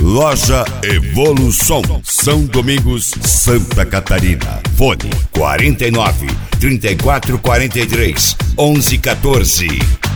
Loja Evolução, São Domingos, Santa Catarina. Fone 49 34 43 11 14.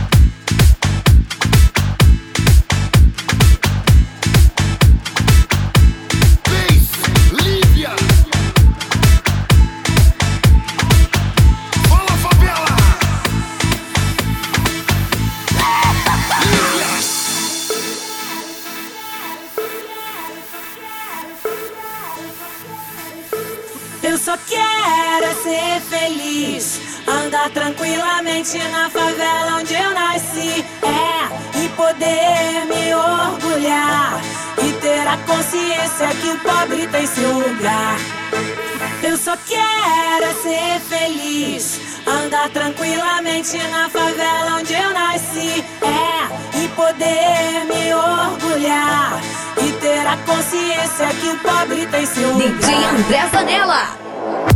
Eu só quero é ser feliz, andar tranquilamente na favela onde eu nasci, e poder me orgulhar e ter a consciência que o pobre tem seu lugar. Eu só quero é ser feliz, andar tranquilamente na favela onde eu nasci, e poder me orgulhar e ter a consciência que o pobre tem seu lugar. DJ André Zanella.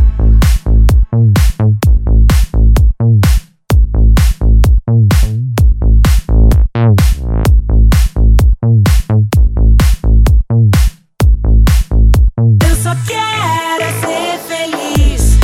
Eu só quero é ser feliz.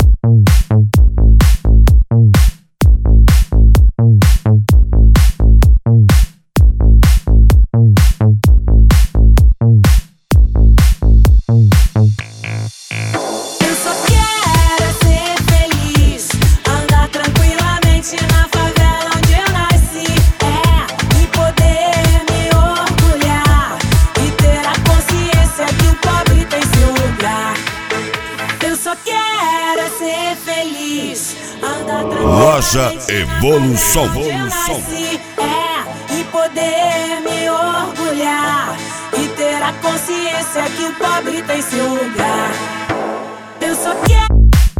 Eu só quero é ser feliz, andar tranquilamente na favela onde eu nasci, e poder me orgulhar e ter a consciência que o pobre tem seu lugar. Eu só quero é ser feliz, andar Loja tranquilamente Evolução. na favela onde eu nasci, e poder me orgulhar e ter a consciência que o pobre tem seu lugar. Eu só quero.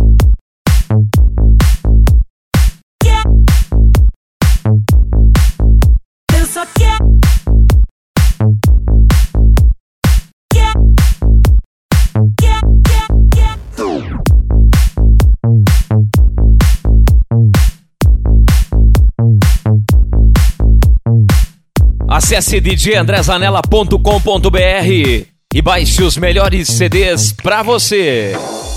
Eu só quero. Acesse djandrezanella.com.br e baixe os melhores CDs pra você.